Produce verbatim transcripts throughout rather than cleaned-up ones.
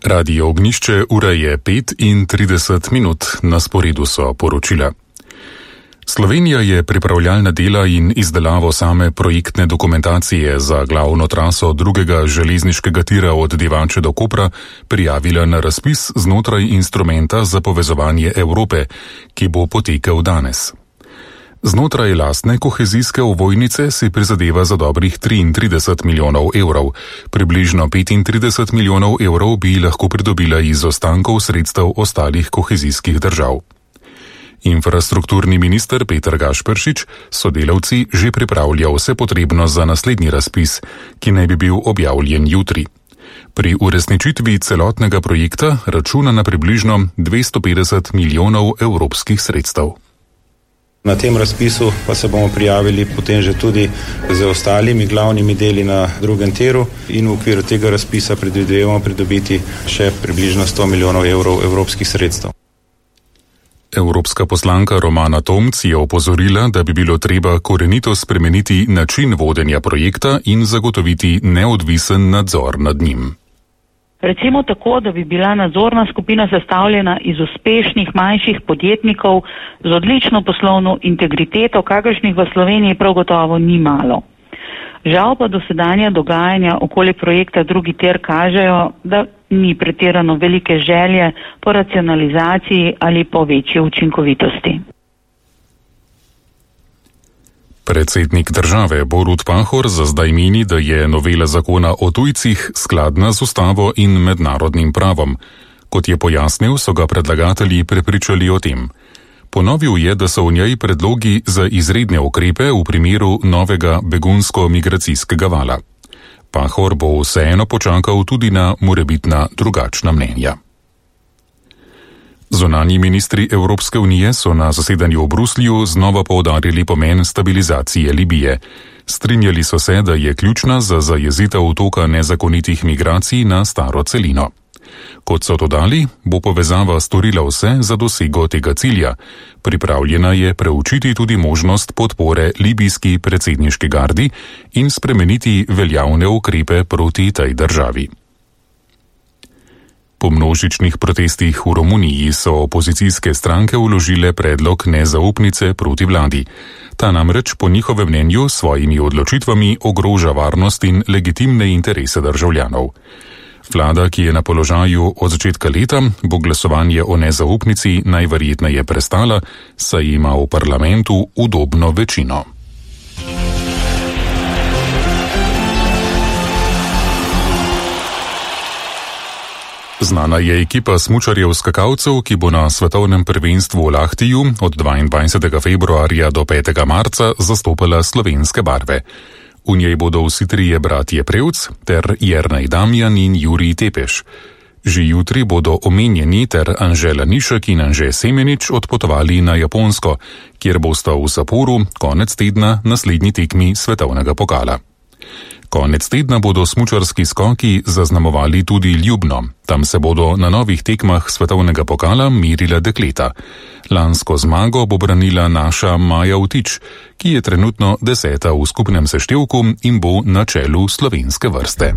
Radio Ognjišče, ura je pet in trideset minut, na sporedu so poročila. Slovenija je pripravljalna dela in izdelavo same projektne dokumentacije za glavno traso drugega železniškega tira od Divače do Kopra prijavila na razpis znotraj instrumenta za povezovanje Evrope, ki bo potekel danes. Znotraj lastne kohezijske ovojnice si prizadeva za dobrih triintrideset milijonov evrov. Približno petintrideset milijonov evrov bi lahko pridobila iz ostankov sredstev ostalih kohezijskih držav. Infrastrukturni minister Peter Gašperšič sodelavci že pripravlja vse potrebno za naslednji razpis, ki naj bi bil objavljen jutri. Pri uresničitvi celotnega projekta računa na približno dvesto petdeset milijonov evropskih sredstev. Na tem razpisu pa se bomo prijavili potem že tudi z ostalimi glavnimi deli na drugem tiru in v okviru tega razpisa predvidevamo pridobiti še približno sto milijonov evrov evropskih sredstev. Evropska poslanka Romana Tomc je opozorila, da bi bilo treba korenito spremeniti način vodenja projekta in zagotoviti neodvisen nadzor nad njim. Recimo tako, da bi bila nadzorna skupina sestavljena iz uspešnih manjših podjetnikov z odlično poslovno integriteto, kakršnih v Sloveniji prav gotovo ni malo. Žal pa dosedanja dogajanja okoli projekta drugi tir kažejo, da ni pretirano velike želje po racionalizaciji ali po večji učinkovitosti. Predsednik države Borut Pahor za zdaj meni, da je novela zakona o tujcih skladna z ustavo in mednarodnim pravom. Kot je pojasnil, so ga predlagatelji prepričali o tem. Ponovil je, da so v njej predlogi za izredne ukrepe v primeru novega begunsko-migracijskega vala. Pahor bo vseeno počakal tudi na morebitna drugačna mnenja. Zunanji ministri Evropske unije so na zasedanju v Bruslju znova poudarili pomen stabilizacije Libije. Strinjali so se, da je ključna za zajezitev toka nezakonitih migracij na staro celino. Kot so dodali, bo povezava storila vse za dosego tega cilja. Pripravljena je preučiti tudi možnost podpore libijski predsedniški gardi in spremeniti veljavne ukrepe proti tej državi. Po množičnih protestih v Romuniji so opozicijske stranke vložile predlog nezaupnice proti vladi. Ta namreč po njihovem mnenju s svojimi odločitvami ogroža varnost in legitimne interese državljanov. Vlada, ki je na položaju od začetka leta, bo glasovanje o nezaupnici najverjetneje prestala, saj ima v parlamentu udobno večino. Znana je ekipa smučarjev skakalcev, ki bo na svetovnem prvenstvu v Lahtiju od dvaindvajsetega februarja do petega marca zastopala slovenske barve. V njej bodo vsi trije bratje Prevc ter Jernej Damjan in Jurij Tepeš. Že jutri bodo omenjeni ter Anžela Nišek in Anže Semenič odpotovali na Japonsko, kjer bosta v Sapporu konec tedna naslednji tekmi svetovnega pokala. Konec tedna bodo smučarski skoki zaznamovali tudi Ljubno. Tam se bodo na novih tekmah svetovnega pokala merila dekleta. Lansko zmago bo branila naša Maja Vtič, ki je trenutno deseta v skupnem seštevku in bo na čelu slovenske vrste.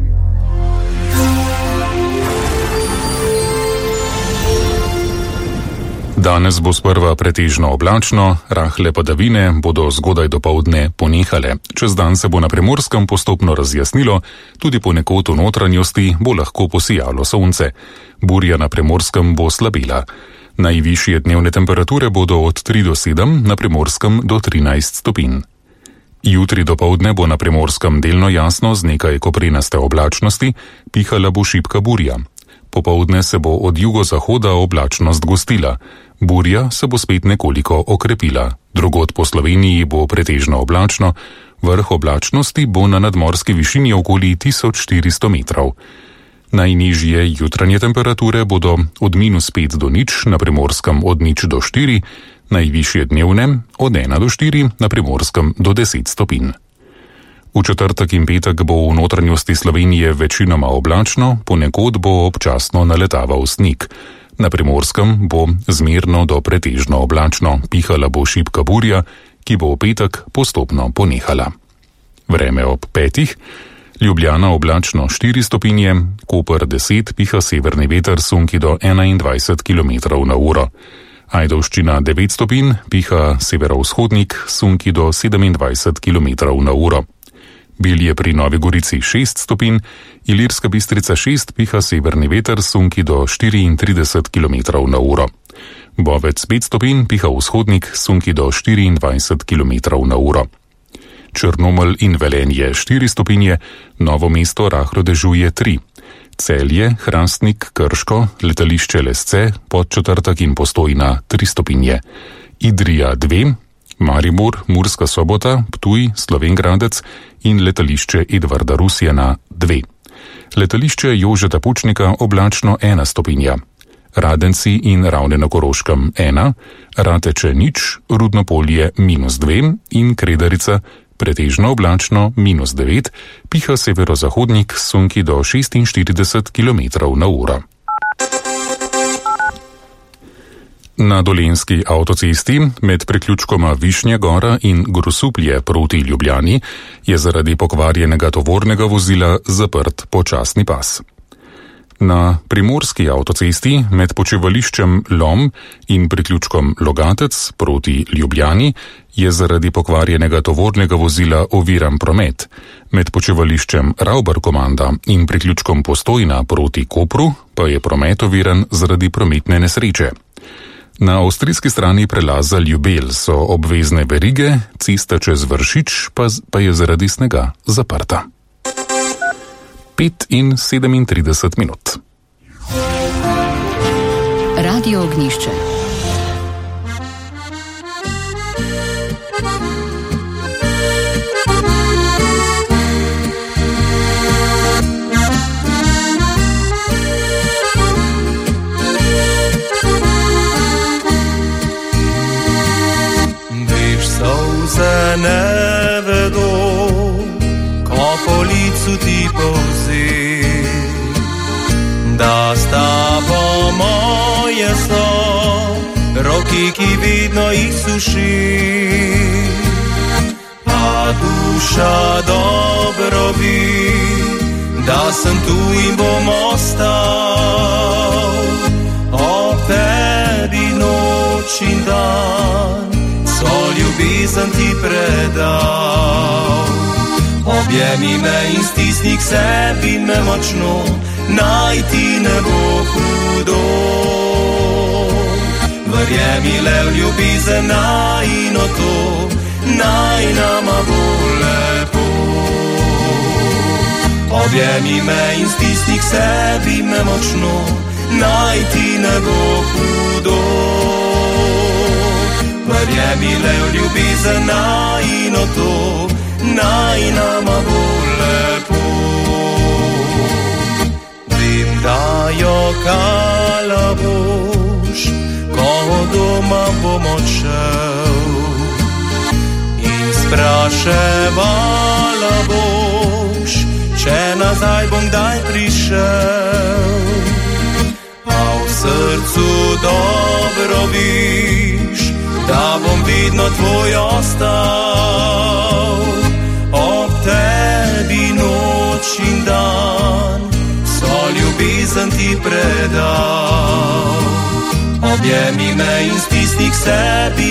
Danes bo sprva pretežno oblačno, rahle padavine bodo zgodaj dopoldne ponehale. Čez dan se bo na Primorskem postopno razjasnilo, tudi ponekod v notranjosti bo lahko posijalo sonce. Burja na Primorskem bo slabila. Najvišje dnevne temperature bodo od tri do sedem, na Primorskem do trinajst stopinj. Jutri dopoldne bo na Primorskem delno jasno z nekaj koprenaste oblačnosti, pihala bo šibka burja. Popoldne se bo od jugozahoda oblačnost gostila. Burja se bo spet nekoliko okrepila. Drugod po Sloveniji bo pretežno oblačno, vrh oblačnosti bo na nadmorski višini okoli tisoč štiristo metrov. Najnižje jutranje temperature bodo od minus pet do nič, na Primorskem od nič do štiri, najvišje dnevne od ena do štiri, na Primorskem do deset stopinj. V četrtek in petek bo v notranjosti Slovenije večinoma oblačno, ponekod bo občasno naletaval sneg. Na Primorskem bo zmerno do pretežno oblačno, pihala bo šibka burja, ki bo v petek postopno ponehala. Vreme ob petih. Ljubljana oblačno štiri stopinje, Koper deset, piha severni veter, sunki do enaindvajset kilometrov na uro. Ajdovščina devet stopinj, piha severovzhodnik, sunki do sedemindvajset kilometrov na uro. Bilje pri Novi Gorici šest stopinj, Ilirska Bistrica šest, piha severni veter, sunki do štiriintrideset kilometrov na uro. Bovec pet stopinj, piha vzhodnik, sunki do štiriindvajset kilometrov na uro. Črnomelj in Velenje štiri stopinje, Novo mesto rahlo dežuje tri. Celje, Hrastnik, Krško, letališče Lesce, Podčetrtek in Postojna tri stopinje. Idrija dve, Maribor, Murska Sobota, Ptuj, Slovenj Gradec in letališče Edvarda Rusjana dve. Letališče Jožeta Pučnika oblačno ena stopinja. Radenci in Ravne na Koroškem ena, Rateče nič, Rudno Polje minus dve in Kredarica pretežno oblačno minus devet, piha severozahodnik, sunki do šestinštirideset kilometrov na uro. Na Dolenjski avtocesti med priključkoma Višnja Gora in Grosuplje proti Ljubljani je zaradi pokvarjenega tovornega vozila zaprt počasni pas. Na Primorski avtocesti med počivališčem Lom in priključkom Logatec proti Ljubljani je zaradi pokvarjenega tovornega vozila oviran promet. Med počivališčem Ravbar-Komanda in priključkom Postojna proti Kopru pa je promet oviran zaradi prometne nesreče. Na avstrijski strani prelaza Ljubelj so obvezne verige, cesta čez Vršič pa, pa je zaradi snega zaprta. pet in sedemintrideset minut. Radio Ognjišče. Veš, solze ne vedo, ko po licu ti povzi, da sta po moje so roki, ki vidno jih suši. A duša dobro vi, da sem tu in bom ostal, ob tebi noč in dan, so ljubezen ti predal. Objemi me in stisni k sebi me močno, naj ti ne bo hudo. Verjemi le v ljubezen najino to, naj nama bo lepo. Objemi me in stisni k sebi me močno, naj ti ne bo hudo. Verjemi le v ljubezen najino to, naj nama bo lepo. Vem, da jo kalaboš, ko doma bom odšel, in spraševala boš, če nazaj bom kdaj prišel. A v srcu dobro viš, da bom vidno tvoj ostal, ob tebi noč in dan, so ljubezen ti predal. Objemi me in stisni k sebi